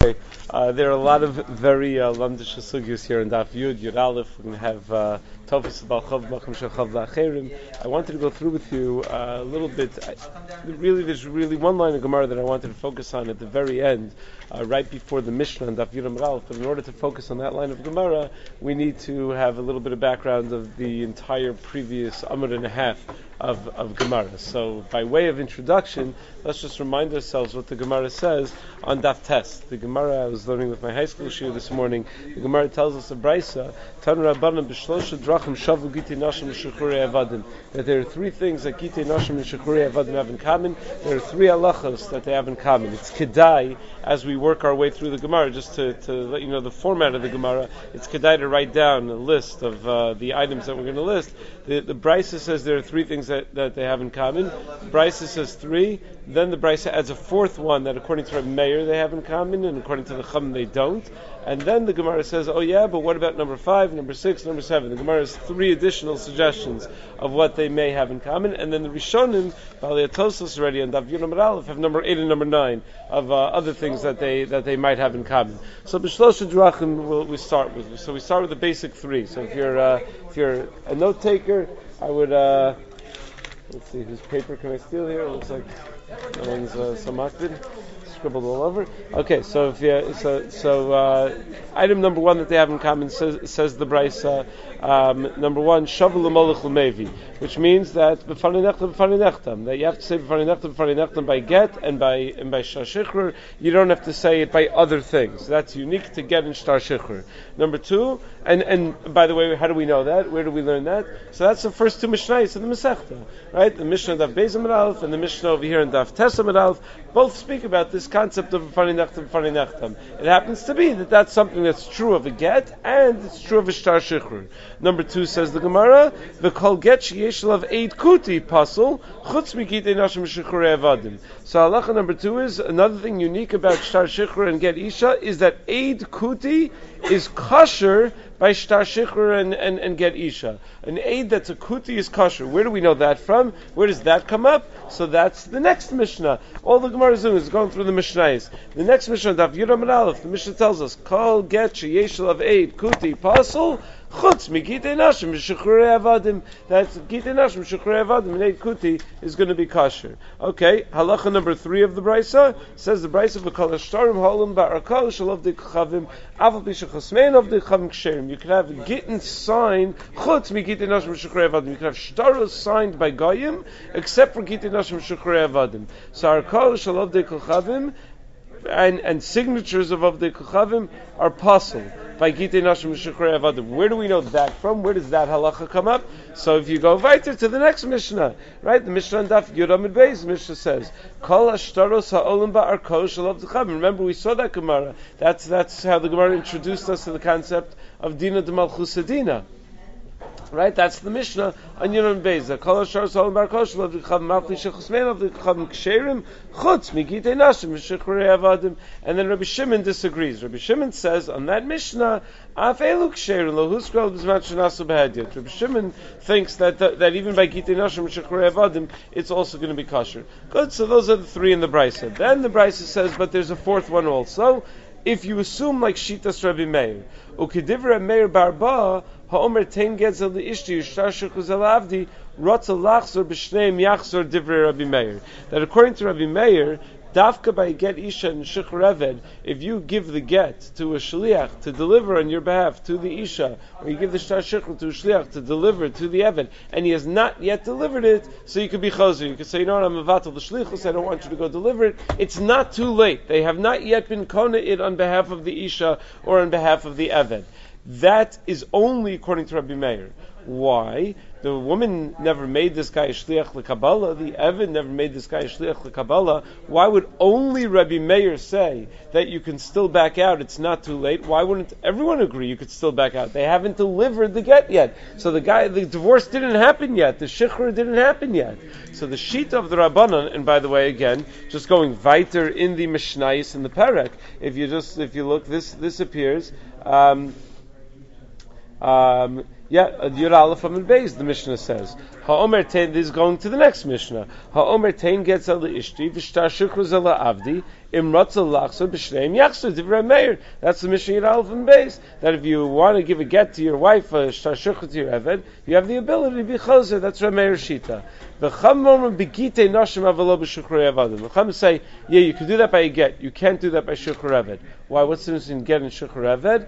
Okay, there are a lot of very lamdish sugyas here in Daf Yud, Yud Aleph. We're going to have Tofis Balchav Macham Shechav La'acherim. I wanted to go through with you a little bit. There's really one line of Gemara that I wanted to focus on at the very end, right before the Mishnah and Daf Yud Aleph. But in order to focus on that line of Gemara, we need to have a little bit of background of the entire previous Amud and a half of Gemara. So, by way of introduction, let's just remind ourselves what the Gemara says on Daf Tes. The Gemara I was learning with my high school shir this morning. The Gemara tells us a brisa, Tanu Rabbanan b'shlosha drachim shavu gitei nashim v'shechrei avadim. That there are three things that gitei nashim and shechrei avadim have in common. There are three halachos that they have in common. It's kedai, as we work our way through the Gemara, just to let you know the format of the Gemara. It's kedai to write down a list of the items that we're going to list. The brisa says there are three things that they have in common. Brisa says three. Then the brisa adds a fourth one that according to Rabbi Meir they have in common, and according to the Chum they don't. And then the Gemara says, oh yeah, but what about number 5, number 6, number 7? The Gemara has 3 additional suggestions of what they may have in common. And then the Rishonim, Baalei Tosfos already, and Daf Yud Amud Aleph have number 8 and number 9 of other things that they might have in common. So B'Shlosha Drachim we start with. So we start with the basic 3. So if you're a note taker, I would let's see, whose paper can I steal here? It looks like no one's samakvid. Scribbled all over. Okay, so item number 1 that they have in common says the brisa. Number 1, shavu l'molech l'mevi, which means that b'fanei nechtam, that you have to say b'fanei nechtam by get and by shtar shichrur. You don't have to say it by other things. That's unique to get and shtar shichrur. Number 2, and by the way, how do we know that? Where do we learn that? So that's the first 2 mishnayos of the Masechta, right? The Mishnah Daf Beis Amud Aleph and the Mishnah over here in Daf Tes Amud Aleph both speak about this concept of b'fanei nechtam. It happens to be that that's something that's true of a get and it's true of a shtar shichrur. Number 2 says the Gemara, v'kol get sheyesh lav eid kuti pasul chutz mikitei nashim shechrei avadim. So halacha number 2 is another thing unique about shtar shichrur and get isha is that eid kuti is kosher by shtar shichrur and get isha. An aid that's a kuti is kosher. Where do we know that from? Where does that come up? So that's the next Mishnah. All the Gemara is doing is going through the Mishnayos. The next Mishnah, Daf Yud Amud Aleph, the Mishnah tells us, kol get sheyesh lav eid kuti pasul chutz mi gitei nashim v'shechrei avadim. That's gitei nashim v'shechrei avadim, and eid kuti is going to be kosher. Okay, halacha number 3 of the brisa says the brisa v'kol hashtarim holim ba'arkal shalav dekachavim aval b'shechosmein of dekachavim ksherim. You could have a gittin sign chutz mi gitei nashim v'shechrei avadim. You could have shtaros signed by goyim except for gitei nashim v'shechrei avadim. So arkal shalav dekachavim and signatures of Avdei Kochavim are possible by Gitei Nashim Shechrei Avadim. Where do we know that from? Where does that halacha come up? So if you go weiter to the next Mishnah, right? The Mishnah on Daf Yud Amud Beis, Mishnah says, Kol Hashtaros Ha'olim Ba'arko Shalav Dechavim. Remember, we saw that Gemara. That's how the Gemara introduced us to the concept of Dina de Malchus Dina. Right, that's the Mishnah on Yud Amud Beis. Kol hashtaros ha'olim ba'arko shalav dechavim mafli shechosmein of dechavim ksherim chutz migitei nashim v'shechrei avadim. And then Rabbi Shimon disagrees. Rabbi Shimon says on that Mishnah, af elu ksherim lo huskral b'zman shenasu b'hedyot. Rabbi Shimon thinks that even by gitei nashim v'shechrei avadim, it's also going to be kosher. Good. So those are the 3 in the brisa. Then the brisa says, but there's a 4th one also. If you assume like Shitas Rabbi Meir, ukidivra Meir barba ha'omer tein getzel li'ishti ushtar shechuz elavdi rotza lachzor b'shneim yachzor divrei Rabbi Meir. That according to Rabbi Meir, dafka by get isha and shechur eved, if you give the get to a shliach to deliver on your behalf to the isha, or you give the shtar shechur to a shliach to deliver to the eved, and he has not yet delivered it, so you could be chozer. You could say, you know what, I'm avatal the shlichus, I don't want you to go deliver it. It's not too late. They have not yet been kona it on behalf of the isha or on behalf of the eved. That is only according to Rabbi Meir. Why? The woman never made this guy a shliach l'Kabbalah. The Eved never made this guy a shliach l'Kabbalah. Why would only Rabbi Meir say that you can still back out? It's not too late. Why wouldn't everyone agree you could still back out? They haven't delivered the get yet. So the divorce didn't happen yet. The shikhr didn't happen yet. So the sheet of the Rabbanan, and by the way, again, just going weiter in the Mishnayos in the Perek, if you look, this appears. Yud Aleph Amud Beis, the Mishnah says. Ha'omer tein, this is going to the next Mishnah. Ha'omer tein gets ala ishti, v'shtar shukru zela avdi, Imratza lachsar b'shneim yachsar divrei Meir. That's the Mishnah Aleph and Beis. That if you want to give a get to your wife, a shtar shchuch to your eved, you have the ability to be choser. That's Reb Meir Shita. The Chum say, yeah, you can do that by a get. You can't do that by shchuch eved. Why? What's the difference in get and shchuch eved?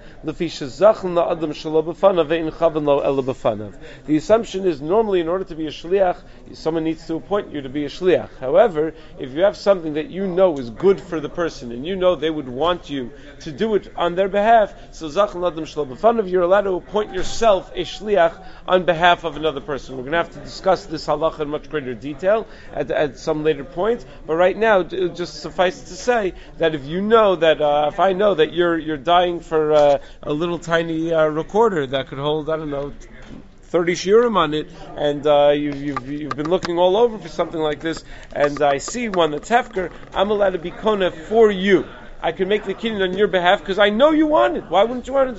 The assumption is normally in order to be a shliach, someone needs to appoint you to be a shliach. However, if you have something that you know is good for the person, and you know they would want you to do it on their behalf, so you're allowed to appoint yourself a shliach on behalf of another person. We're going to have to discuss this halacha in much greater detail at some later point, but right now it just suffices to say that if you know that if I know that you're dying for a little tiny recorder that could hold, I don't know, 30 shiurim on it, and you've been looking all over for something like this, and I see one that's hefker, I'm allowed to be kona for you. I can make the kinyan on your behalf because I know you want it. Why wouldn't you want it?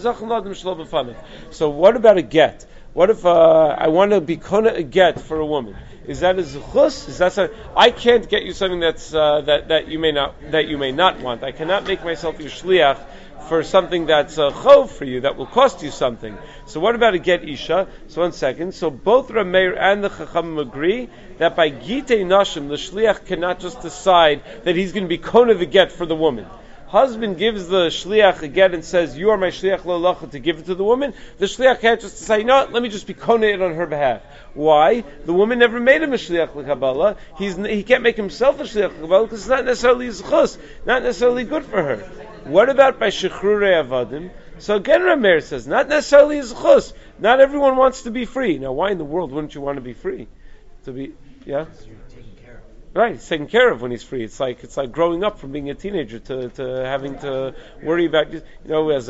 So what about a get? What if I want to be kona a get for a woman? Is that a zuchus? Is that I can't get you something that's that you may not want. I cannot make myself your shliach for something that's a chov for you, that will cost you something. So what about a get isha? So 1 second. So both Reb Meir and the Chachamim agree that by gitei nashim, the shliach cannot just decide that he's going to be kona the get for the woman. Husband gives the shliach a get and says, you are my shliach lo lacha to give it to the woman. The shliach can't just say, you know what, let me just be kona it on her behalf. Why? The woman never made him a shliach l'kabbalah. He can't make himself a shliach l'kabbalah because it's not necessarily zchus, not necessarily good for her. What about by shechrurei avadim? So again, Reb Meir says, not necessarily zchus. Not everyone wants to be free. Now, why in the world wouldn't you want to be free? Yeah? Right, he's taken care of when he's free. It's like growing up from being a teenager to having to worry about, as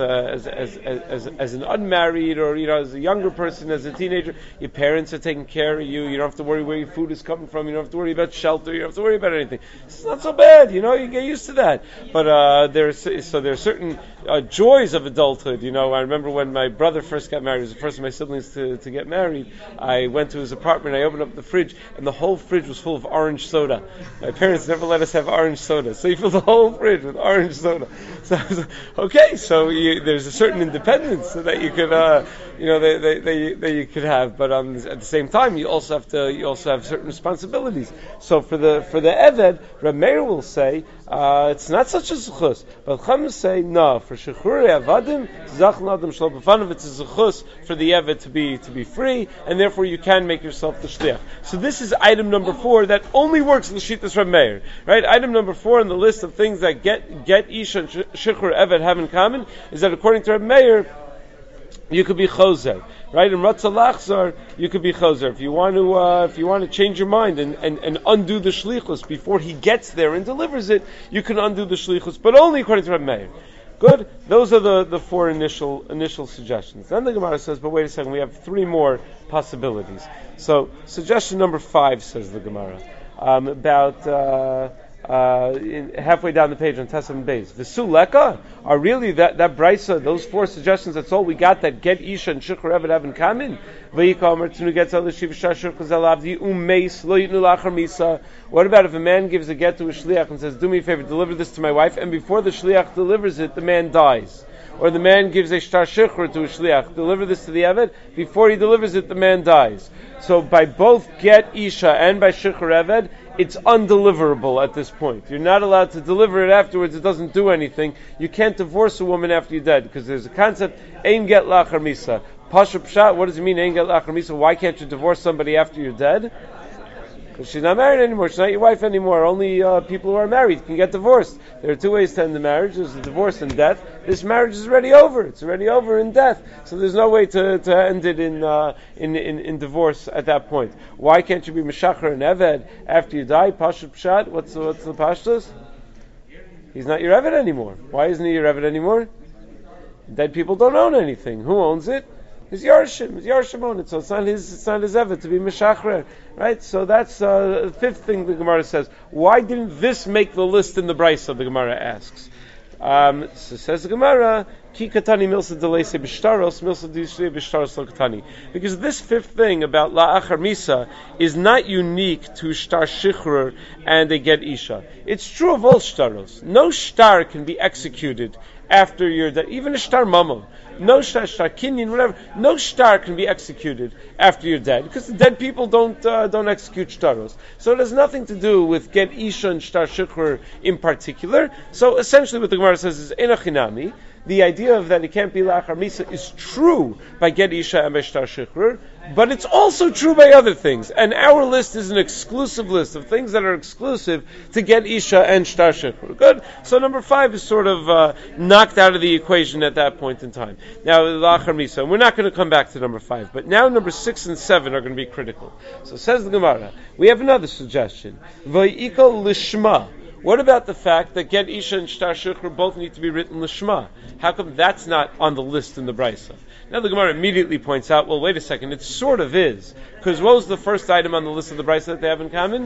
an unmarried or as a younger person, as a teenager, your parents are taking care of you. You don't have to worry where your food is coming from. You don't have to worry about shelter. You don't have to worry about anything. It's not so bad, you get used to that. But there are certain joys of adulthood. I remember when my brother first got married. He was the first of my siblings to get married. I went to his apartment. I opened up the fridge, and the whole fridge was full of orange soda. My parents never let us have orange soda, so you fill the whole fridge with orange soda. So I was like, okay, so there's a certain independence so that you could, that you could have, but at the same time, you also have certain responsibilities. So for the eved, Reb Meir will say it's not such a zechus, but Chachamim say no. For shechrurei avadim, zachl adam shlo b'fanav, it's a zechus for the eved to be free, and therefore you can make yourself the shliach. So this is item number 4 that only works l'shittas Reb Meir. Right? Item number 4 on the list of things that get isha and shechrur eved have in common is that according to Reb Meir, you could be choser, right? In Ratzah Lachzar, you could be choser. If you want to change your mind and undo the shlichus before he gets there and delivers it, you can undo the shlichus, but only according to Reb Meir. Good. Those are the 4 initial suggestions. Then the Gemara says, but wait a second, we have 3 more possibilities. So suggestion number 5 says the Gemara halfway down the page on Tesam Beis. V'su leka are really that brisa, those 4 suggestions. That's all we got. That get isha and shukr eved have in common. What about if a man gives a get to a shliach and says, "Do me a favor, deliver this to my wife," and before the shliach delivers it, the man dies? Or the man gives a shtar shukr to a shliach, deliver this to the eved. Before he delivers it, the man dies. So by both get isha and by shukr eved, it's undeliverable at this point. You're not allowed to deliver it afterwards. It doesn't do anything. You can't divorce a woman after you're dead because there's a concept, ein get lachar misa. Pasha pshat, what does it mean, ein get lachar misa? Why can't you divorce somebody after you're dead? Because she's not married anymore. She's not your wife anymore. Only people who are married can get divorced. There are 2 ways to end the marriage. There's the divorce and death. This marriage is already over. It's already over in death. So there's no way to end it in divorce at that point. Why can't you be Meshachar and Eved after you die? Pashat Pshat. What's the Pashtus? He's not your Eved anymore. Why isn't he your Eved anymore? Dead people don't own anything. Who owns it? His Yarshim. His Yarshim own it. So it's not his Eved to be Meshachar. Right? So that's the 5th thing the Gemara says. Why didn't this make the list in the Brisa? The Gemara asks. So says the Gemara, Ki katani milsa delese b'shtaros, milsa delese b'shtaros lo katani. Because this fifth thing about la'achar misa is not unique to shtar shichrur and a get isha. It's true of all shtaros. No shtar can be executed after you're dead. Even a shtar mamon. No shtar kinyan, whatever. No shtar can be executed after you're dead, because the dead people don't execute shtaros. So it has nothing to do with get isha and shtar shichrur in particular. So essentially, what the Gemara says is enachinami. The idea of that it can't be la'achar misa is true by get isha and by shtar shichrur, but it's also true by other things. And our list is an exclusive list of things that are exclusive to get isha and shtar shichrur. Good. So number 5 is sort of knocked out of the equation at that point in time. Now la'achar misa, and we're not going to come back to number 5, but now number 6 and 7 are going to be critical. So says the Gemara, we have another suggestion. Vayikol lishma. What about the fact that get isha and shtar shichrur both need to be written lishma? How come that's not on the list in the Brisa? Now the Gemara immediately points out, well, wait a second, it sort of is. Because what was the first item on the list of the Brisa that they have in common?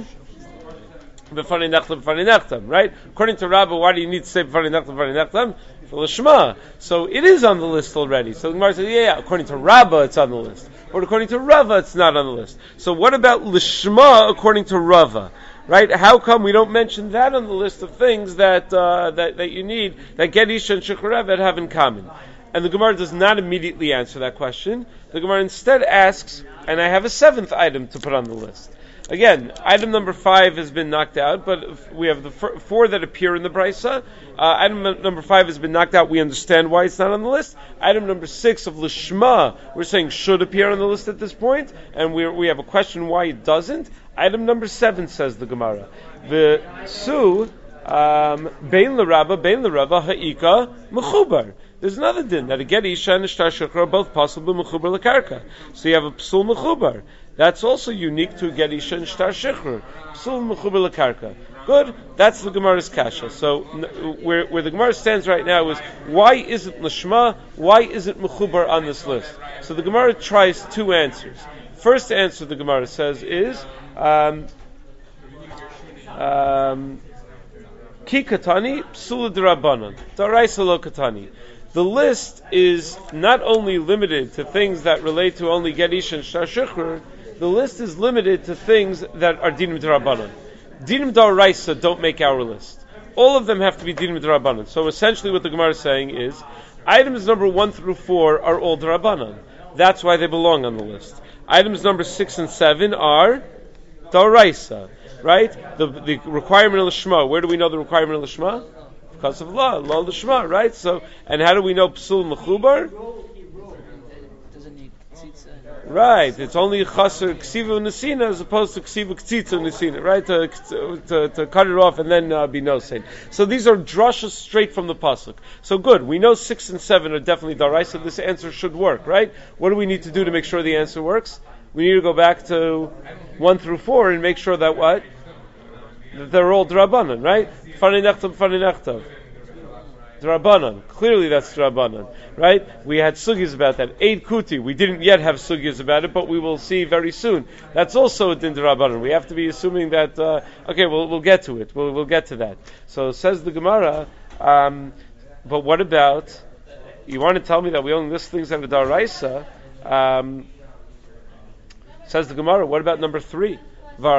B'fanei nechtam, b'fanei nechtam, right? According to Rabbah, why do you need to say b'fanei nechtam, b'fanei nechtam? For lishma. So it is on the list already. So the Gemara says, yeah, according to Rabbah, it's on the list. But according to Rava, it's not on the list. So what about lishma according to Rava? Right? How come we don't mention that on the list of things that you need, that get isha and shichrur have in common? And the Gemara does not immediately answer that question. The Gemara instead asks, and I have a 7th item to put on the list. Again, item number 5 has been knocked out, but we have the 4 that appear in the Brisa. Item number 5 has been knocked out. We understand why it's not on the list. Item number 6 of Lishma, we're saying should appear on the list at this point, and we have a question why it doesn't. Item number 7 says the Gemara, the su bein l'Rabba ha'ika mechubar. There's another din that a get isha and a shtar shichrur are both possible mechubar l'karka. So you have a psul mechubar. That's also unique to a get isha and shtar shichrur. Psul mechubar l'karka. Good. That's the Gemara's kasha. So where the Gemara stands right now is, why isn't lishma? Why isn't mechubar on this list? So the Gemara tries 2 answers. First answer the Gemara says is Ki katani psula d'Rabbanan, daraisa lo katani. The list is not only limited to things that relate to only get isha and shtar shichrur. The list is limited to things that are dinim d'Rabbanan. Dinim d'Oraisa don't make our list. All of them have to be dinim d'Rabbanan. So essentially, what the Gemara is saying is, items number 1 through 4 are all d'Rabbanan. That's why they belong on the list. Items number 6 and 7 are d'Oraisa, right? The requirement of Lishma. Where do we know the requirement of Lishma? Because of law Lishma, right? So, and how do we know Psul Mechubar? Right, it's only Chaser Ksiva Nesina as opposed to Ksiva Ktsitza Nesina, right? To cut it off and then be no sin. So these are drashas straight from the pasuk. So good, we know 6 and 7 are definitely Darai, so this answer should work, right? What do we need to do to make sure the answer works? We need to go back to 1 through 4 and make sure that what? That they're all Drabanan, right? Fanei nechtam. Drabanan. Clearly that's Drabanan, right? We had sugyas about that. Eid Kuti. We didn't yet have sugyas about it, but we will see very soon. That's also a din Drabanan. We have to be assuming that, okay, we'll get to it. We'll get to that. So says the Gemara, but what about, you want to tell me that we only list things that are Daraisa? Says the Gemara, what about number 3? The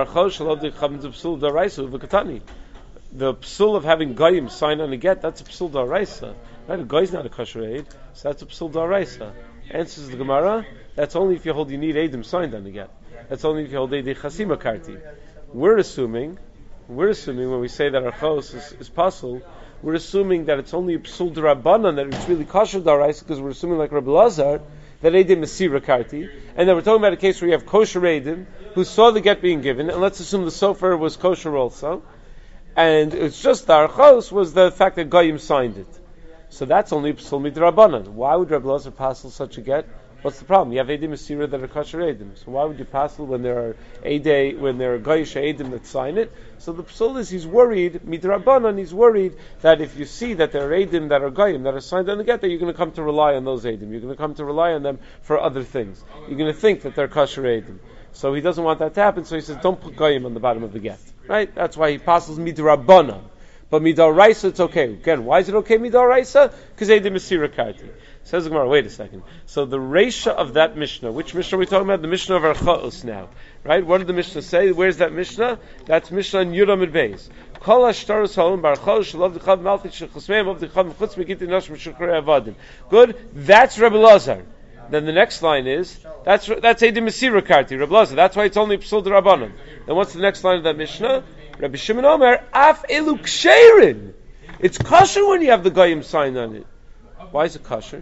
psul of having goyim sign on a get, that's a psul daraisa. Right? A goy's not a kosher aid, so that's a psul daraisa. Answers the Gemara, that's only if you hold you need aidim signed on the get. That's only if you hold aid chasima karti. We're assuming when we say that our chos is pasul, we're assuming that it's only a psul darabanan, that it's really kosher daraisa, because we're assuming like Rabbi Lazar, that Eidim is Sira Karti, and then we're talking about a case where you have kosher Eidim who saw the get being given, and let's assume the sofer was kosher also, and it's just the Archos was the fact that Goyim signed it. So that's only Psul Midrabanan. Why would Rabbi Lazar passel such a get? What's the problem? You have Eidim Asira that are kosher Eidim. So why would you passel when there are Goyish Eidim that sign it? So the Psul is, he's worried, Midrabanan, he's worried that if you see that there are Eidim that are Goyim that are signed on the get, that you're going to come to rely on those Eidim. You're going to come to rely on them for other things. You're going to think that they're kosher Eidim. So he doesn't want that to happen, so he says, don't put Goyim on the bottom of the get. Right? That's why he passels Midrabanan. But midal raisa, it's okay. Again, why is it okay midal raisa? Because they did Mesira Karti. Says the Gemara, wait a second. So the Reisha of that Mishnah, which Mishnah are we talking about? The Mishnah of Archaos now. Right? What did the Mishnah say? Where's that Mishnah? That's Mishnah in Yud Amud Beis. Kol hashtaros haolim barchaos shalav d'chav malchit shechasmeim of d'chav mechutz megit nashim shukhrei avadim. Good? That's Rebbe Lazar. Then the next line is, that's Eidim Mesira Karti, Rebbe Lazar. That's why it's only Psul D'Rabbanan. Then what's the next line of that Mishnah? Rabbi Shimon Omer, Af elu ksherin. It's kosher when you have the Goyim sign on it. Why is it kosher?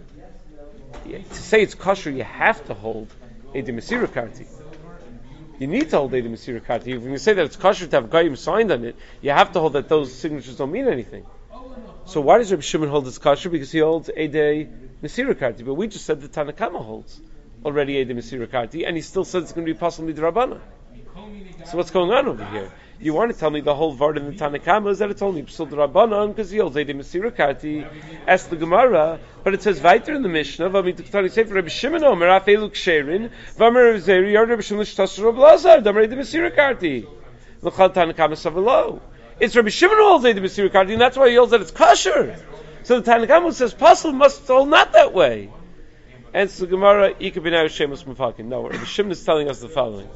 To say it's kosher, you have to hold Eidim Mesira Karti. You need to hold Eidim Mesira Karti. If you say that it's kosher to have Goyim signed on it, you have to hold that those signatures don't mean anything. So why does Rabbi Shimon hold it's kosher? Because he holds Eidim Mesira Karti. But we just said that Tanna Kama holds already Eidim Mesira Karti, and he still says it's going to be possibly D'Rabbanan. So what's going on over here? You want to tell me the whole vart in the Tanna Kama is that it's only Psul D'Rabbanan because he holds Eidim Mesira Karti. Ask the Gemara, but it says weiter in the Mishnah, V'amitukhtani Sefer Rabbi Shimon Omer Af elu ksherin, V'amer Zeri Yard Rabbi Shimon L'shtas Rabbi Lazar, Damer Eidim Mesira Karti. L'chal Tanna Kama Savalo. It's Rabbi Shimon who holds Eidim Mesira Karti, and that's why he holds that it's kosher. So the Tanna Kama says Pasul must hold not that way. And so the Gemara, Ika b'nai Shemus Mufakin. No, Rabbi Shimon is telling us the following.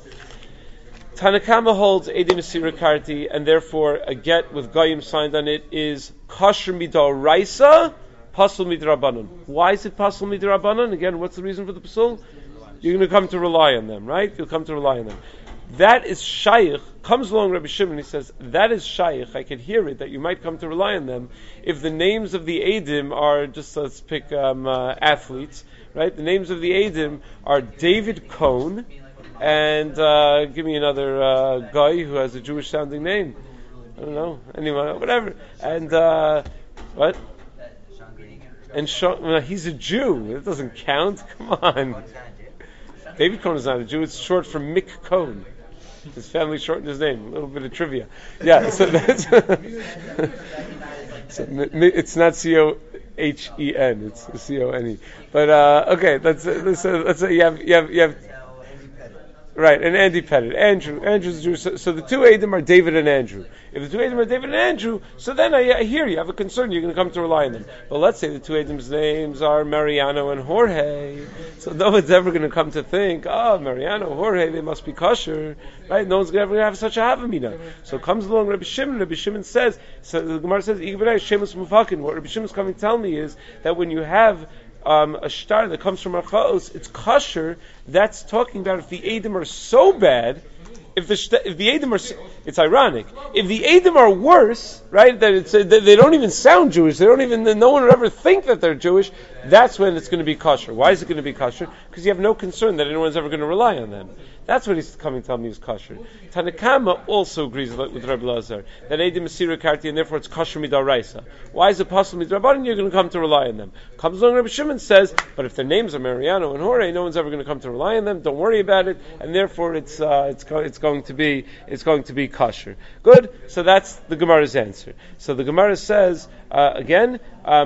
Tanna Kama holds Eidim Mesira Karti, and therefore a get with Goyim signed on it is kosher midal raisa, pasul midrabanan. Why is it pasul midrabanan? Again, what's the reason for the pasul? You're going to come to rely on them, right? You'll come to rely on them. That is shaykh. Comes along Rabbi Shimon, he says, that is shaykh. I can hear it, that you might come to rely on them if the names of the Eidim are, just let's pick athletes, right? The names of the Eidim are David Cohn, and give me another guy who has a Jewish sounding name. I don't know. Anyway, whatever. And what? And Sean, he's a Jew. It doesn't count. Come on. David Cohn is not a Jew. It's short for Mick Cohn. His family shortened his name. A little bit of trivia. Yeah. So that's. So it's not Cohen. It's Cone. But okay. That's you have. Right, and Andy Pettit. Andrew's Jew. So the two Eidim are David and Andrew. If the two Eidim are David and Andrew, so then I hear you have a concern, you're going to come to rely on them. But let's say the two Eidim's names are Mariano and Jorge. So no one's ever going to come to think, Mariano, Jorge, they must be kosher. Right? No one's ever going to have such a havamina. So comes along Rabbi Shimon says, so the Gemara says, what Rabbi Shimon's coming to tell me is that when you have a star that comes from Archaos, it's kosher. That's talking about if the Eidim are so bad, if the Eidim are, it's ironic. If the Eidim are worse, right, that they don't even sound Jewish, no one would ever think that they're Jewish, that's when it's going to be kosher. Why is it going to be kosher? Because you have no concern that anyone's ever going to rely on them. That's what he's coming to tell me is kosher. Tanna Kama also agrees with Rebbe Lazar that Eidim Mesira Karti, and therefore it's kosher midaraisa. Why is it possible midrabanan? You're going to come to rely on them. Comes along Rebbe Shimon says, but if their names are Mariano and Jorge, no one's ever going to come to rely on them. Don't worry about it, and therefore it's going to be kosher. Good. So that's the Gemara's answer. So the Gemara says again.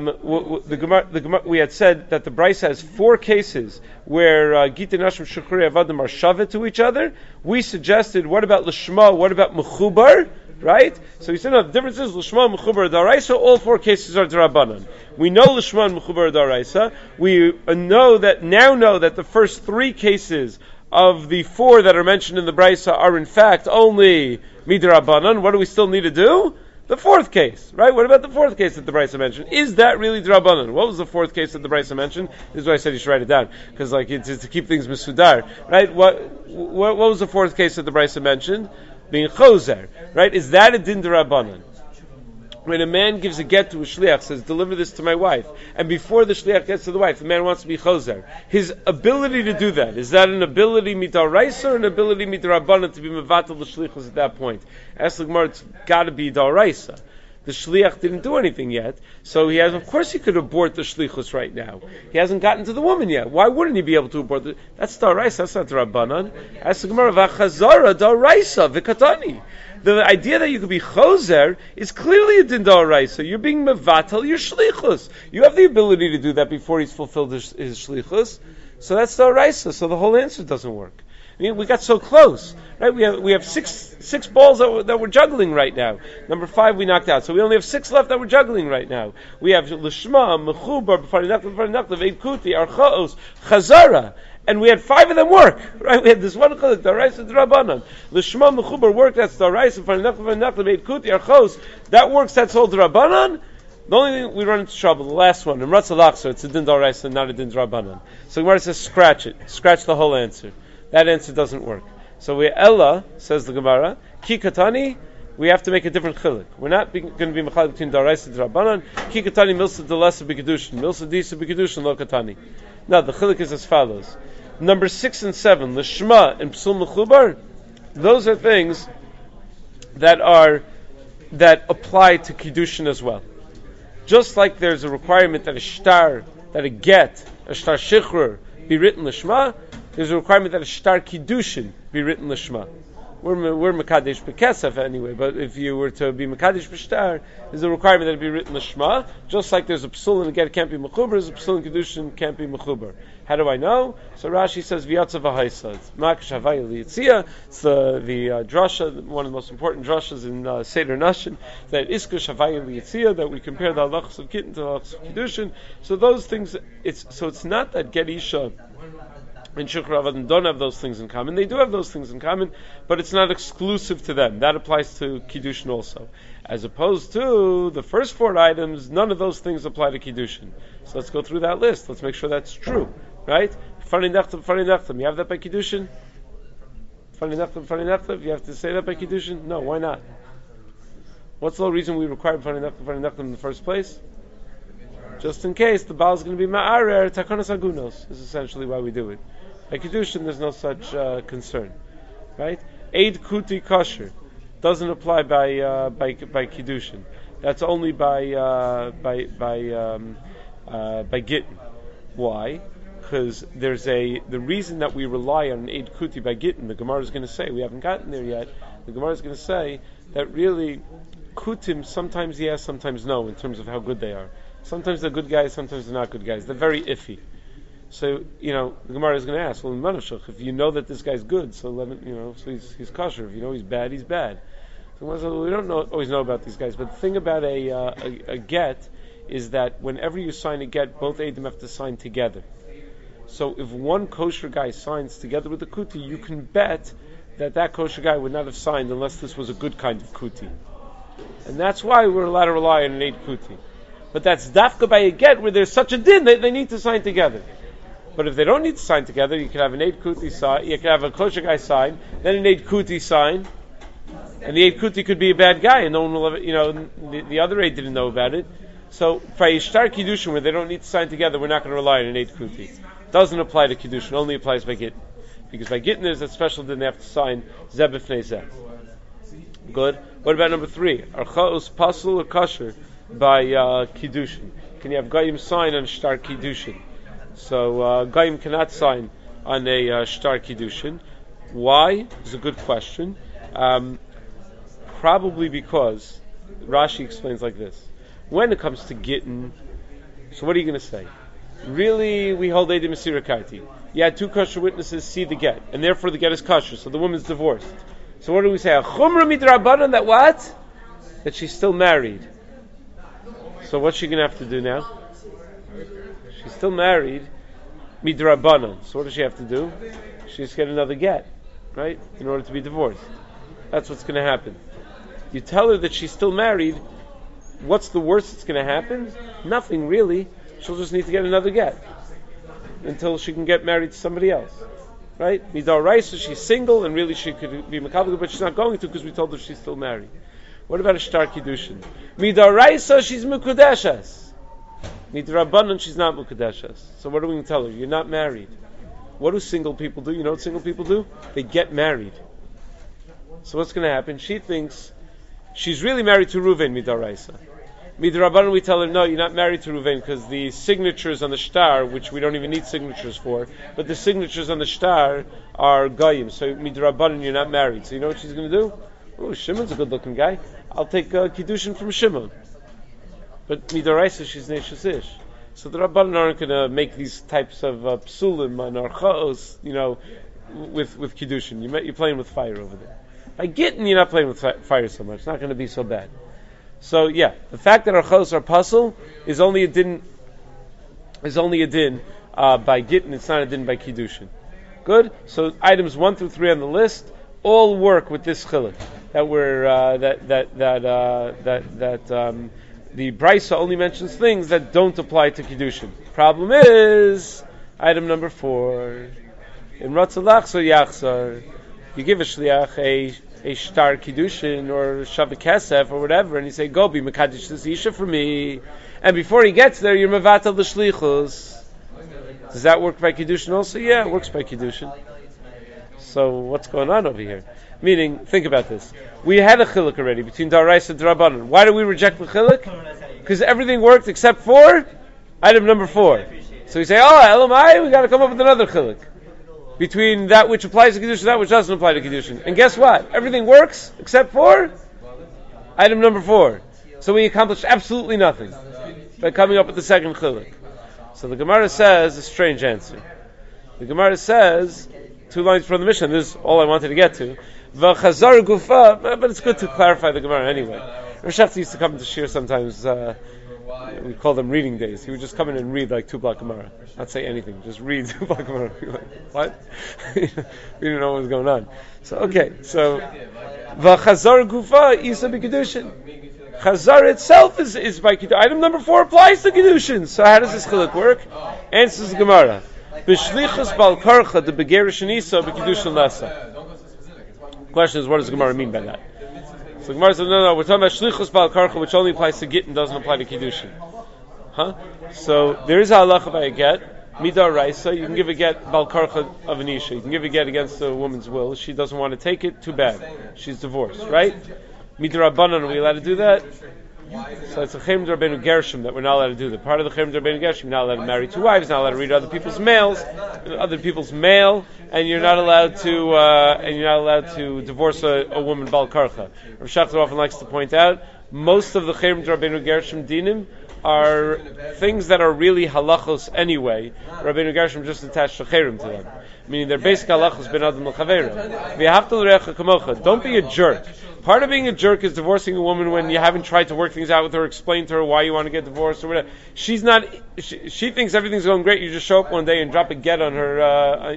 The Gemara, we had said that the Bryce has 4 cases where Gita Nashim Shukhrei Avadim are shavet to each other. We suggested, what about Lishma? What about Mechubar? Right? So we said, no, the difference is Lishma, Mechubar, Daraisa. All 4 cases are D'Rabbanan. We know Lishma and Mechubar, Daraisa. We know that the first 3 cases of the 4 that are mentioned in the Brisa are in fact only Midrabbanan. What do we still need to do? The 4th case, right? What about the 4th case that the Brisa mentioned? Is that really D'Rabbanan? What was the 4th case that the Brisa mentioned? This is why I said you should write it down, because to keep things misudar, right? What was the 4th case that the Brisa mentioned? Being chozer, right? Is that a din D'Rabbanan? When a man gives a get to a shliach, says, deliver this to my wife, and before the shliach gets to the wife, the man wants to be chozer. His ability to do that, is that an ability midaraisa or an ability midarabbanan to be mevatel the shlichus at that point? Ask the Gemara, it's got to be daraisa. The shliach didn't do anything yet, so of course he could abort the shlichus right now. He hasn't gotten to the woman yet. Why wouldn't he be able to abort it? That's daraisa, that's not Rabbanan. Ask the Gemara, v'chazara daraisa v'katani. The idea that you could be chozer is clearly a din daraisa. You're being mevatel your shlichus. You have the ability to do that before he's fulfilled his shlichus. So that's daraisa. So the whole answer doesn't work. I mean, we got so close, right? We have six balls that we're juggling right now. Number 5 we knocked out, so we only have 6 left that we're juggling right now. We have Lishma, Mechubar, B'Farinachtav, Eid Kuti, Archaos, Chazara. And we had 5 of them work, right? We had this one chiluk, Daraisa Drabanan. Lishma Mechubar work, that's Daraisa, B'Farinachtav, Eid Kuti, Archaos. That works, that's all Drabanan. The only thing we run into trouble, the last one, in Ratzalachsa, it's a din Daraisa, not a din Drabanan. So Gemara says, scratch the whole answer. That answer doesn't work. So Ella, says the Gemara, Ki Katani, we have to make a different chiluk. We're not going to be mechal between Daraisa and Drabanan. Ki Katani, Milsa Delesa B'Kedushin, Milsa Disa B'Kedushin, Lo Katani. Now, the chiluk is as follows. Number 6 and 7, Lishma and Psul Mechubar, those are things that apply to Kiddushin as well. Just like there's a requirement that a shtar shichrur be written lishma, there's a requirement that a shtar kiddushin be written lishma. We're mekadesh b'kesef anyway, but if you were to be mekadesh b'shtar, there's a requirement that it be written lishma. Just like there's a psul in a get can't be mechubar, there's a psul in kiddushin can't be mechubar. How do I know? So Rashi says v'yatzav v'haisa. It's makash havaya liyitzia. It's the drasha, one of the most important drashas in Seder Nashim, that iskash havaya liyitzia, that we compare the halachas of kitten to the halachas of kiddushin. So those things, it's not that get isha and Shukra Avadim don't have those things in common. They do have those things in common, but it's not exclusive to them. That applies to Kiddushin also. As opposed to the first 4 items, none of those things apply to Kiddushin. So let's go through that list. Let's make sure that's true. Right? Fani Nechtam. You have that by Kiddushin? Fani Nechtam. You have to say that by Kiddushin? No, why not? What's the whole reason we require Fani Nechtam in the first place? Just in case the Baal is going to be Ma'arer, Takanas Agunos is essentially why we do it. By Kiddushin, there's no such concern, right? Eid Kuti Kosher doesn't apply by Kiddushin. That's only by Gittin. Why? Because there's the reason that we rely on an Eid Kuti by Gittin. The Gemara is going to say, we haven't gotten there yet. The Gemara is going to say that really Kutim sometimes yes, sometimes no in terms of how good they are. Sometimes they're good guys, sometimes they're not good guys. They're very iffy. So, the Gemara is going to ask, well, if you know that this guy's good, so let him, so he's kosher. If you know he's bad, he's bad. So we don't always know about these guys. But the thing about a get is that whenever you sign a get, both Eidim have to sign together. So if one kosher guy signs together with the kuti, you can bet that kosher guy would not have signed unless this was a good kind of kuti. And that's why we're allowed to rely on an Eid kuti. But that's dafka by a get where there's such a din that they need to sign together. But if they don't need to sign together, you can have an Eid Kuti sign, you can have a kosher guy sign, then an Eid Kuti sign, and the Eid Kuti could be a bad guy, and no one will ever, the other Eid didn't know about it. So, for a shtar Kiddushin, where they don't need to sign together, we're not going to rely on an Eid Kuti. Doesn't apply to Kiddushin, only applies by Gittin. Because by Gittin there's a special din they have to sign Zeh b'fnei Zeh. Good. What about number 3? Archaos pasul or kosher by Kiddushin. Can you have Goyim sign on shtar Kiddushin? So Goyim cannot sign on a shtar Kiddushin. Why? Is a good question. Probably because Rashi explains like this. When it comes to Gittin, so what are you going to say? Really, we hold Eidim Mesira Karti. You had 2 kosher witnesses see the get, and therefore the get is kosher, so the woman's divorced. So what do we say? A chumra midrabanan, that what? That she's still married. So what's she going to have to do now? She's still married, midrabanan. So what does she have to do? She has to get another get, right? In order to be divorced. That's what's going to happen. You tell her that she's still married, what's the worst that's going to happen? Nothing really. She'll just need to get another get until she can get married to somebody else, right? Midar Raisa, she's single, and really she could be makabel, but she's not going to because we told her she's still married. What about a shtar kiddushin? Midar Raisa, she's mukudeshes. Midar Rabbanan, she's not mukudeshes. So what are we going to tell her? You're not married. What do single people do? You know what single people do? They get married. So what's going to happen? She thinks she's really married to Reuven, Midar Raisa. Midrabanan, we tell her, no, you're not married to Reuven because the signatures on the shtar, which we don't even need signatures for, but the signatures on the shtar are Goyim. So Midrabanan, you're not married. So you know what she's going to do? Oh, Shimon's a good-looking guy. I'll take Kiddushin from Shimon. But Midaraisa, she's Neshus Ish. So the Rabbanan aren't going to make these types of psulim on archaos, with kiddushin. You're playing with fire over there. By gittin, you're not playing with fire so much. It's not going to be so bad. So yeah, the fact that our chos are puzzle is only a din by gittin. It's not a din by kiddushin. Good. So items 1 through 3 on the list all work with this chiluk that we're the Brisa only mentions things that don't apply to kiddushin. Problem is item number 4 in Ratzalach so Yachzar. You give a shliach a star kiddushin or shavik kesef or whatever, and you say, "Go be mekadosh this isha for me," and before he gets there, you're mevatel the shlichus. Does that work by kiddushin also? Yeah, it works by kiddushin. So what's going on over here? Meaning, think about this. We had a chiluk already between Daraisa and Drabanan. Why do we reject the chiluk? Because everything worked except for item number 4. So we say, Elamai, we got to come up with another chiluk between that which applies to Kiddushin and that which doesn't apply to Kiddushin. And guess what? Everything works except for item number 4. So we accomplished absolutely nothing by coming up with the second chiluk. So the Gemara says a strange answer. The Gemara says, 2 lines from the Mishnah, this is all I wanted to get to. V'chazar gufa, but it's good to clarify the Gemara anyway. Rosh Hashanah used to come to Shir sometimes, we call them reading days. He would just come in and read like 2 block Gemara. Not say anything, just read 2 block Gemara. Like, what? We didn't know what was going on. So, okay, so, V'chazar gufa isa b'kedushin. Chazar itself is by Kiddushin. Item number 4 applies to Kiddushin. So how does this chiluk work? Answers the Gemara. B'shlichus bal karcha de begerish nisa b'Kiddushin lesa. Question is, what does the Gemara mean by that? So the Gemara says, no, we're talking about shlichus bal karcha, which only applies to git and doesn't apply to Kiddushin. So there is a halacha by a get. Midar Raisa, you can give a get bal karcha of an isha. You can give a get against a woman's will. She doesn't want to take it, too bad. She's divorced, right? Midar Rabbanan, are we allowed to do that? So it's a Chem D'Rabbeinu Gershom that we're not allowed to do that. Part of the Chem D'Rabbeinu Gershom, you're not allowed to marry 2 wives, not allowed to read other people's mail, and you're not allowed to divorce a woman bal karcha. Rav Shachter often likes to point out, most of the Chem D'Rabbeinu Gershom dinim are things that are really halachos anyway. Rabbeinu Gershom just attached shecherim to them, meaning they're basic halachos ben adam l'chaveira. V'yahavta l'recha kamocha. Don't be a jerk. Part of being a jerk is divorcing a woman when you haven't tried to work things out with her, explain to her why you want to get divorced or whatever. She thinks everything's going great. You just show up one day and drop a get on her,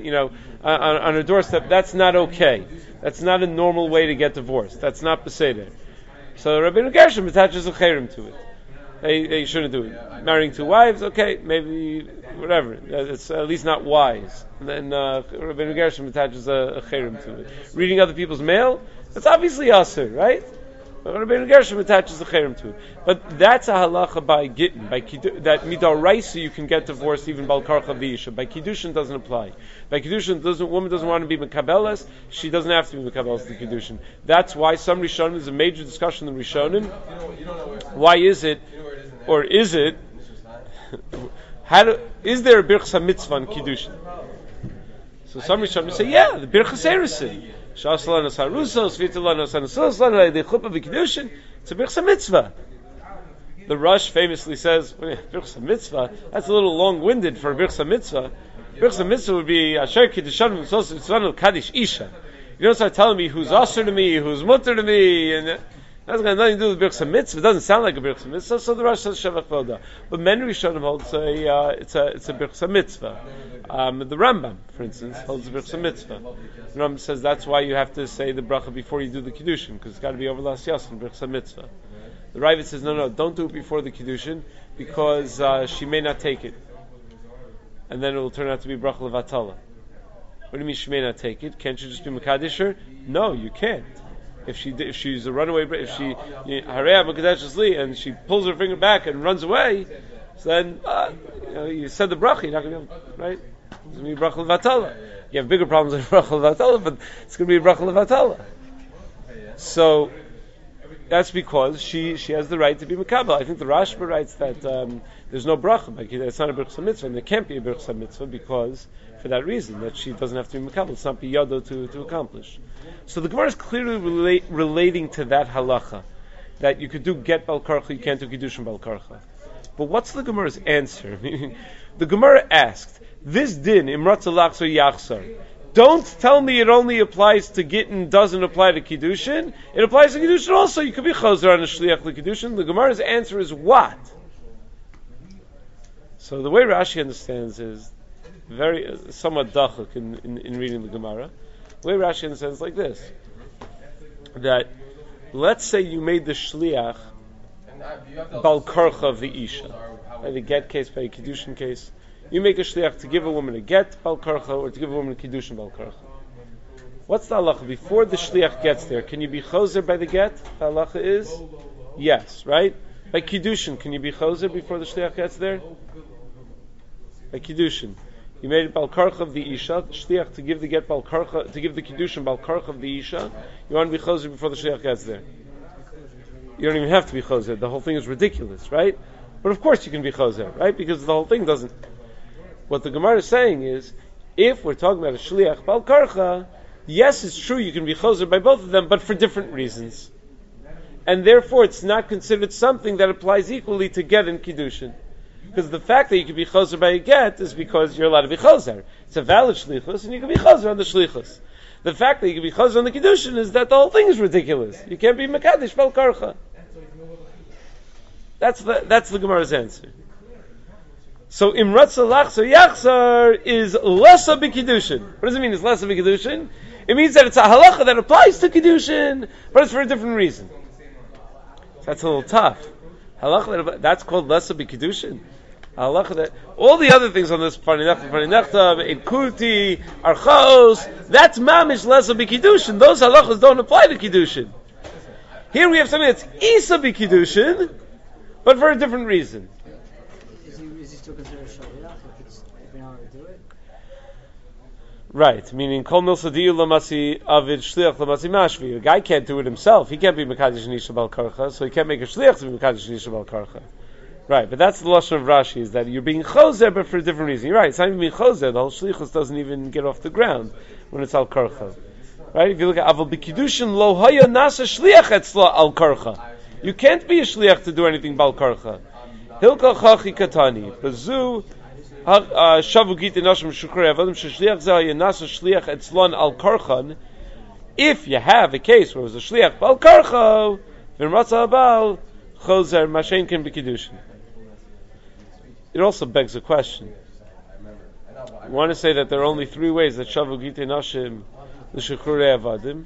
on her doorstep. That's not okay. That's not a normal way to get divorced. That's not beseder. So Rabbeinu Gershom attaches a cherim to it. They shouldn't do it. Marrying 2 wives, okay, maybe whatever. It's at least not wise. And then Rabbeinu Gershom attaches a cherim to it. Reading other people's mail, that's obviously asur, right? But Rabbeinu Gershom attaches a cherim to it. But that's a halacha by gittin, that midar raisa you can get divorced even bal karcha v'isha. By kiddushin doesn't apply. By kiddushin, woman doesn't want to be mekabelas, she doesn't have to be mekabelas to kiddushin. That's why some Rishonim, there's a major discussion in the Rishonim. Why is it, or is it, is there a birchas mitzvah in kiddushin? So some Rishonim say, yeah, the birchas erisin. It's a birchas mitzvah. The Rush famously says, birchas mitzvah, that's a little long-winded for a birchas mitzvah. Birchas mitzvah would be, Asher kiddushan v'tzvanu kaddish isha. You don't start telling me who's asher to me, who's mutter to me, and that's got nothing to do with birchas mitzvah. It doesn't sound like a birchas mitzvah, so the Rush says shevach voda. But many Rishonim hold it's a birchas mitzvah. The Rambam, for instance, holds a birchas mitzvah. The Rambam says that's why you have to say the bracha before you do the kiddushin, because it's got to be over las yasin birchas mitzvah. The Ravid says no, don't do it before the kiddushin, because she may not take it, and then it will turn out to be bracha levatala. What do you mean she may not take it? Can't you just be mekadesh her? No, you can't. If she's a runaway, if she harei mekadesh li and she pulls her finger back and runs away, so then you said the bracha, you're not going to be able, right? It's going to be bracha levatala. You have bigger problems than bracha levatala, but it's going to be bracha levatala. So that's because she has the right to be mekabel. I think the Rashba writes that there's no bracha. It's not a birchas mitzvah, and there can't be a birchas mitzvah because, for that reason, that she doesn't have to be mekabel. It's not biyado to accomplish. So the Gemara is clearly relating to that halacha, that you could do get bal karcha, you can't do kiddushin bal karcha. But what's the Gemara's answer? The Gemara asked, this din, imrat zalach so yachsar, don't tell me it only applies to Gittin, doesn't apply to Kiddushin. It applies to Kiddushin also. You could be Choser on a Shliach L'Kiddushin. The Gemara's answer is what? So the way Rashi understands is very somewhat dachuk in reading the Gemara. The way Rashi understands like this: that let's say you made the shliach bal karcha of the isha, by the get case, by a kiddushin case. You make a shliach to give a woman a get bal karcha or to give a woman a kiddushin bal karcha. What's the halacha before the shliach gets there? Can you be choser by the get? The halacha is yes, right? By kiddushin, can you be choser before the shliach gets there? By kiddushin, you made it bal karcha of the isha, shliach to give the get bal karcha, to give the kiddushin bal karcha of the isha. You want to be choser before the shliach gets there. You don't even have to be choser. The whole thing is ridiculous, right? But of course you can be choser, right? Because the whole thing doesn't. What the Gemara is saying is, if we're talking about a shliach bal karcha, yes, it's true you can be choser by both of them, but for different reasons, and therefore it's not considered something that applies equally to get and kiddushin. Because the fact that you can be choser by a get is because you're allowed to be choser. It's a valid shlichus, and you can be choser on the shlichus. The fact that you can be choser on the kiddushin is that the whole thing is ridiculous. You can't be mekadesh bal karcha. That's the Gemara's answer. So imratza lachzor yachzor is lessa b'kiddushin. What does it mean? It's lessa b'kiddushin. It means that it's a halacha that applies to kiddushin, but it's for a different reason. That's a little tough. Halacha that's called lessa b'kiddushin. Halacha that all the other things on this parinechta, inkuti, archaos, that's mamish lessa b'kiddushin. Those halachas don't apply to kiddushin. Here we have something that's isa b'kiddushin, but for a different reason. Is he still considered a shaliach if you're not going to do it? Right, meaning kol milsadiyu lamasi avid shliach lamasi mashvi. A guy can't do it himself. He can't be mekadesh nisha bal karcha, so he can't make a shliach to be mekadesh nisha bal karcha. Right, but that's the lashon of Rashi, is that you're being choser, but for a different reason. You're right, it's not even being choser. The whole shlichus doesn't even get off the ground when it's al karcha. Right, if you look at aval b'kiddushin lo haya nasa shliach etzla al karcha. You can't be a shliach to do anything bal karcha. Hilka chachi katani bazu shavu git nashim shukrei avadim shliach zeh yanasa shliach etzlan al karchan. If you have a case where it was a shliach bal karcha, v'matza bal choser mashen can be kiddushin. It also begs a question. I want to say that there are only three ways that shavu git nashim l'shukrei avadim.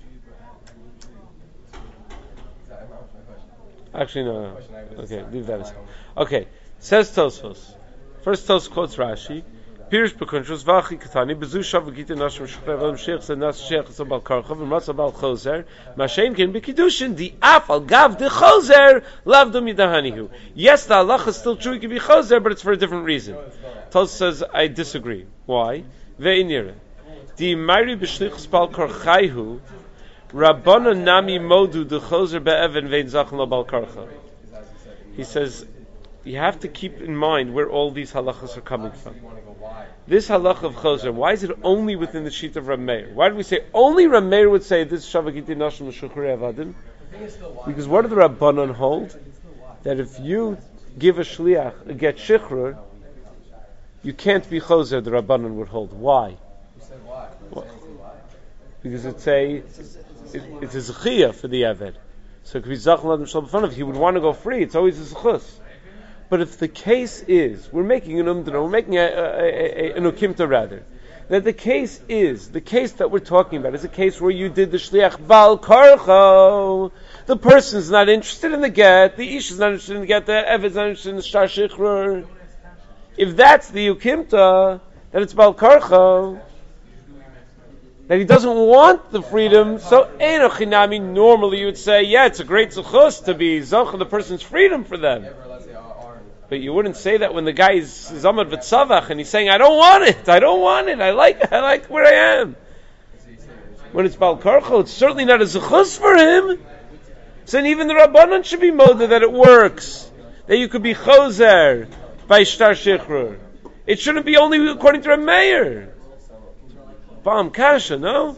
Actually, no. Okay, leave that aside. Okay, says Tosfos. First Tosfos quotes Rashi. Pirish b'kuntrus v'achi katani bezu shavu gita nashim shukre v'adam sheikh said nas sheikh so bal karcha v'matza bal choser mashen ken b'kiddushin di af al gav de choser lav dum yidahanihu. Yes, the halacha is still true. It can be choser, but it's for a different reason. Tosfos says, I disagree. Why? Ve'inira di mayri b'shlichus bal karchaihu Rabbana nami modu de choser be'even vein zachan lo bal karcha. He says, you have to keep in mind where all these halachas are coming from. This halacha of choser, why is it only within the sheet of Rav Meir? Why do we say only Rav Meir would say this shavagiti nashim l'shuchrei avadim? Because what do the Rabbanon hold? That if you give a shliach a get shichrur, you can't be choser. The Rabbanon would hold. Why? Well, because it's a zechiyah for the Eved. So it could be Zachan Ladam Shalom B'fanav. He would want to go free. It's always a zechus. But if the case is, we're making an umdana, we're making an ukimta rather, that the case that we're talking about is a case where you did the shliach bal karcho, the person's not interested in the get, the ish is not interested in the get, the Eved's not interested in the shtar shichrur. If that's the ukimta, that it's bal karcho, that he doesn't want the freedom, so Eino Chinami, normally you would say, yeah, it's a great zechus to be zoch the person's freedom for them. But you wouldn't say that when the guy is Zamad V'tzavach and he's saying, I don't want it, I like where I am. When it's Bal Karcho, it's certainly not a zechus for him. So then even the Rabbanon should be moda that it works, that you could be choser by shtar shichrur. It shouldn't be only according to Rav Meir. Bam Kasha, no?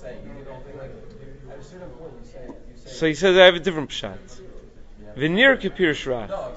So he says, I have a different pshat. V'nir kipir shrach.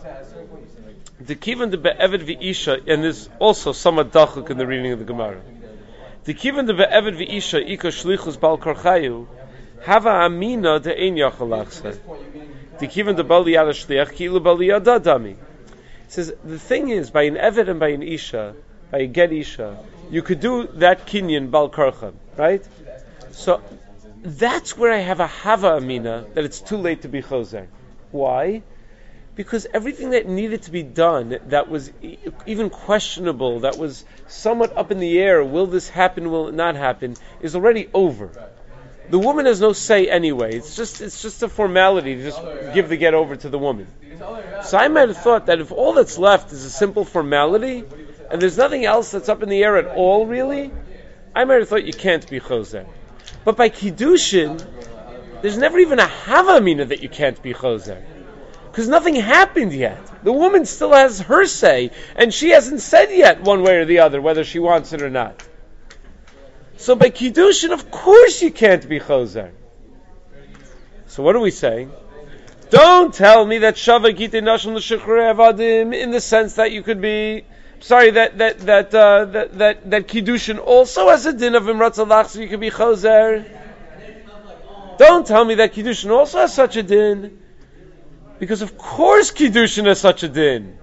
The kivan de be'eved v'isha, and there's also somewhat dachuk in the reading of the Gemara. Dikivan de ve'eved ve'isha ika shlichus bal karchayu hava amina de ein yachal lachsa. Dikivan de bal yad shliach kilu bal yad dami. Says the thing is, by an eved and by an isha, by a get isha, you could do that kinyan bal karcha, right? So that's where I have a hava amina that it's too late to be choser. Why? Because everything that needed to be done, that was even questionable, that was somewhat up in the air, will this happen, will it not happen, is already over. The woman has no say anyway. It's just a formality to just give the get over to the woman. So I might have thought that if all that's left is a simple formality, and there's nothing else that's up in the air at all, really, I might have thought you can't be choser. But by kiddushin, there's never even a hava mina that you can't be choser. Because nothing happened yet. The woman still has her say, and she hasn't said yet one way or the other whether she wants it or not. So by kiddushin, of course you can't be choser. So what are we saying? Don't tell me that shava gite nashon l'shichrei avadim in the sense that you could be that kiddushin also has a din of imratz alach, so you could be choser. Don't tell me that kiddushin also has such a din. Because of course Kiddushin has such a din.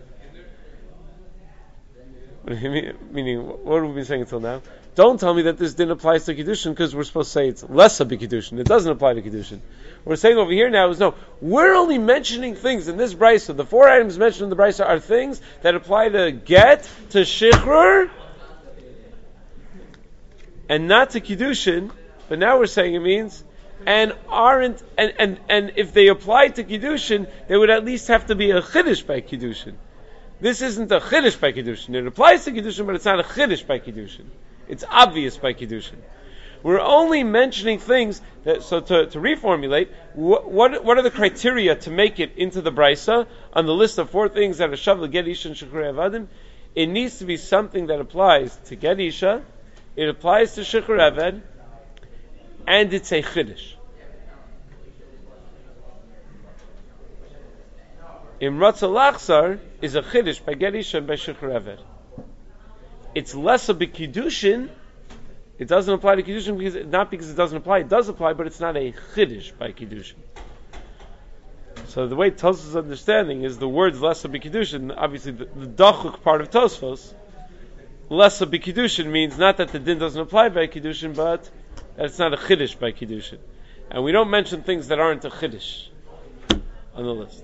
Meaning, what have we been saying until now? Don't tell me that this din applies to Kiddushin because we're supposed to say it's less of a Kiddushin. It doesn't apply to Kiddushin. What we're saying over here now is no, we're only mentioning things in this brisa. The 4 items mentioned in the brisa are things that apply to get, to shichrur, and not to Kiddushin. But now we're saying it means and aren't and if they applied to Kiddushin, they would at least have to be a Chiddush by Kiddushin. This isn't a Chiddush by Kiddushin. It applies to Kiddushin, but it's not a Chiddush by Kiddushin. It's obvious by Kiddushin. We're only mentioning things that, so to reformulate, what are the criteria to make it into the Brisa on the list of 4 things that are Shav, Get Isha, and Shichrei Avadim? It needs to be something that applies to Get Isha, it applies to Shichrei Avad, and it's a Chiddush. Imratz alachsar is a Chiddush by Get Isha and by Shichrei Avad. It's less of a Kiddushin. It doesn't apply to Kiddushin not because it doesn't apply. It does apply, but it's not a Chiddush by Kiddushin. So the way Tosfos' understanding is the words less of a Kiddushin, obviously the Dachuk part of Tosfos, less of a Kiddushin means not that the din doesn't apply by Kiddushin, but that it's not a Chiddush by Kiddushin. And we don't mention things that aren't a Chiddush on the list.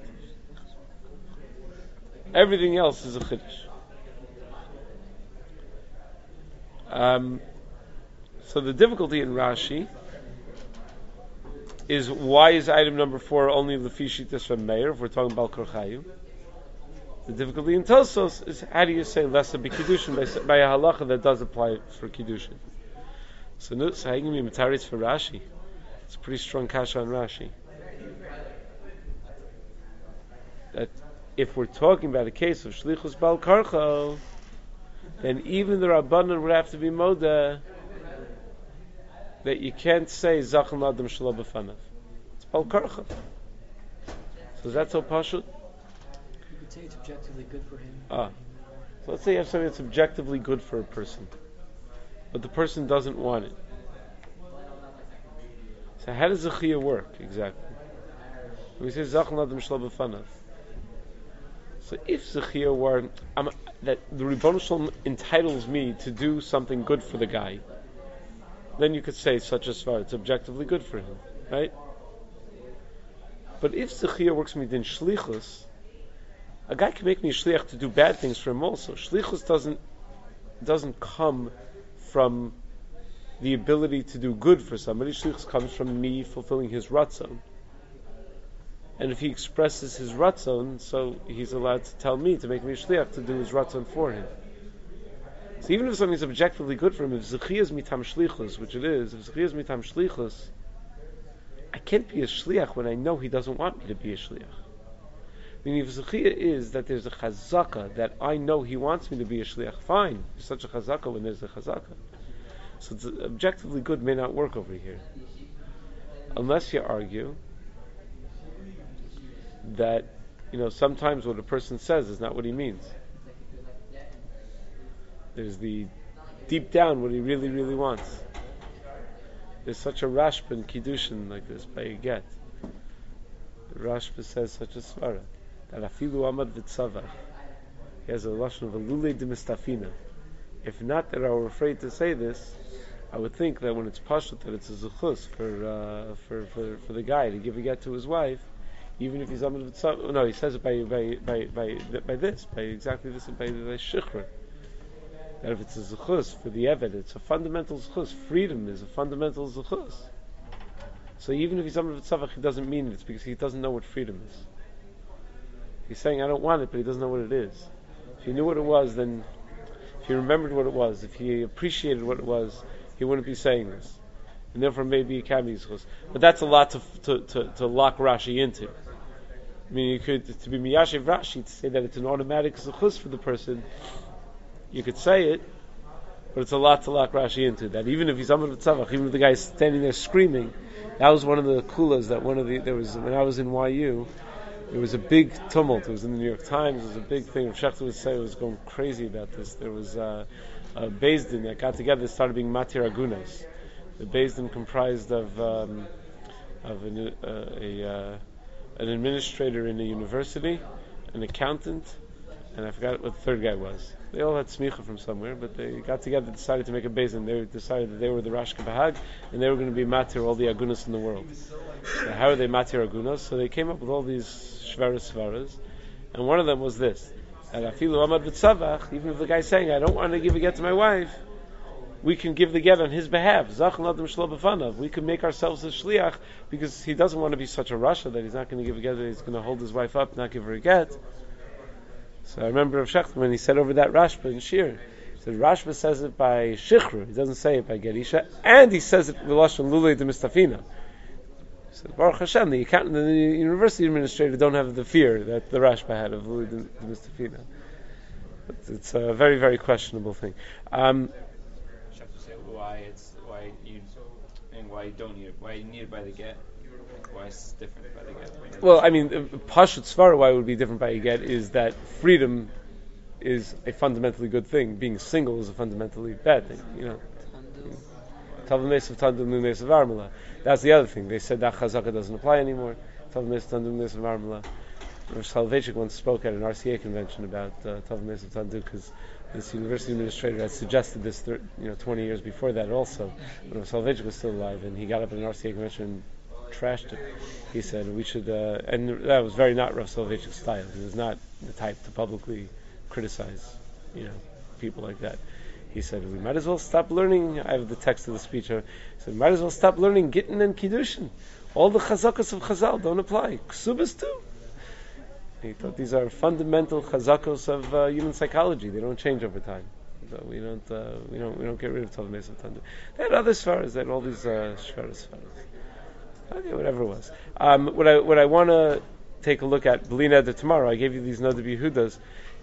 Everything else is a Chiddush. So the difficulty in Rashi is why is item number 4 only Lefishitas from Meir if we're talking about Korchayu? The difficulty in Tosfos is how do you say less of Kiddushin by a halacha that does apply for Kiddushin? So how you can be mataris for Rashi? It's a pretty strong kasha on Rashi. That if we're talking about a case of Shlichus Bal Karcha, then even the Rabbanan would have to be moda that you can't say Zachan Adam Shelo B'fanav. It's Bal Karcha. So that's so pashut. You could say it's objectively good for him. So let's say you have something that's objectively good for a person, but the person doesn't want it. So how does Zechiyah work exactly? When we say Zachan Adam Shelo B'fanav. So if Zechiyah were that the Ribono Shalom entitles me to do something good for the guy, then you could say such a svar. It's objectively good for him, right? But if Zechiyah works me in shlichus, a guy can make me a shliach to do bad things for him also. Shlichus doesn't come from the ability to do good for somebody. Shlichus comes from me fulfilling his ratzon. And if he expresses his ratzon, so he's allowed to tell me to make me a shliach to do his ratzon for him. So even if something is objectively good for him, if Zechiyah is mitam shlichus, which it is, if Zechiyah is mitam shlichus, I can't be a shliach when I know he doesn't want me to be a shliach. Meaning, if Zechiyah is that there's a chazaka that I know he wants me to be a shliach, fine. There's such a chazaka when there's a chazaka. So it's objectively good may not work over here, unless you argue that sometimes what a person says is not what he means. There's the deep down what he really, really wants. There's such a Rashba in Kiddushin like this, by a get. The Rashba says such a svara, that afilu amad v'tzavach. He has a lashon of a lulei de mistafina. If not that I were afraid to say this, I would think that when it's pashut that it's a zuchus for the guy to give a get to his wife, even if he's amad v'tzavach. No, he says it by exactly this, by shichra. That if it's a zuchus for the eved, it's a fundamental zuchus. Freedom is a fundamental zuchus. So even if he's amad v'tzavach, he doesn't mean it. It's because he doesn't know what freedom is. He's saying, I don't want it, but he doesn't know what it is. If he knew what it was, then if he remembered what it was, if he appreciated what it was, he wouldn't be saying this. And therefore maybe he can be zuchus. But that's a lot to lock Rashi into. I mean, you could, to be miyashiv Rashi, to say that it's an automatic zuchus for the person, you could say it, but it's a lot to lock Rashi into. That even if he's amad v'tzavach, even if the guy's standing there screaming, that was one of the kulas that there was, when I was in YU, there was a big tumult. It was in the New York Times. It was a big thing. Rav Shechter was saying, was going crazy about this. There was a Beis Din that got together and started being matir agunas. The Beis Din comprised of an administrator in a university, an accountant, and I forgot what the third guy was. They all had smicha from somewhere, but they got together and decided to make a Beis Din. They decided that they were the Rashka Bahag, and they were going to be matir all the agunas in the world. So how are they matir agunas? So they came up with all these svaras, and one of them was this: that afilu amad v'tzavach, even if the guy's saying, I don't want to give a get to my wife, we can give the get on his behalf. Zachan adam shlo b'fanav. We can make ourselves a shliach, because he doesn't want to be such a rasha that he's not going to give a get, that he's going to hold his wife up, not give her a get. So I remember Rav Shechter when he said over that Rashba in Shir, he said Rashba says it by shichra, he doesn't say it by gerisha, and he says it v'lashon lulei de mistafina. He said Baruch Hashem, the accountant and the university administrator don't have the fear that the Rashba had of lulei de mistafina. It's a very, very questionable thing. Why you don't need it? Why you need it by the get? Why it's different by the get? Well, I mean, Pashut Svara, why it would be different by a get is that freedom is a fundamentally good thing. Being single is a fundamentally bad thing. You know, Tavamesa Tandu Nunes of Armala. That's the other thing. They said that Chazaka doesn't apply anymore. Tavamesa Tandu Nunes of Armala. Rav Soloveitchik once spoke at an RCA convention about Tavamesa Tandu, because this university administrator had suggested this 20 years before that also, when Rav Soloveitchik was still alive, and he got up at an RCA convention and trashed it. He said we should, and that was very not Rav Soloveitchik's style. He was not the type to publicly criticize, people like that. He said we might as well stop learning. I have the text of the speech. He said might as well stop learning Gittin and Kiddushin. All the chazakas of Chazal don't apply. Ksubas too. He thought these are fundamental chazakos of human psychology. They don't change over time. So we don't get rid of Tov Mesav Tandu. They had other svaras. They had all these svaras. Okay, whatever it was. What I want to take a look at, Belina tomorrow, I gave you these Noda B'Yehudas.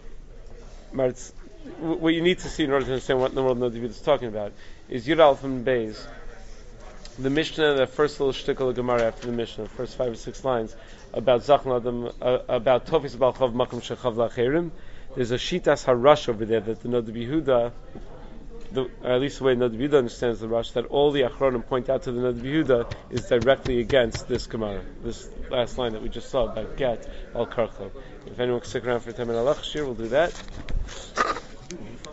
What you need to see in order to understand what in the world Noda B'Yehuda is talking about is Yud Aleph and Beis. The Mishnah, the first little shtickle of Gemara after the Mishnah, the first 5 or 6 lines, about Zachan Adam, about Tofis Balchav Makom Shechav Lacherim. There's a Shitas Harash over there that the Noda B'Yehuda, at least the way Noda B'Yehuda understands the Rush, that all the Achronim point out to the Noda B'Yehuda is directly against this Gemara, this last line that we just saw about Get Al Karchel. If anyone can stick around for 10 minutes, we'll do that.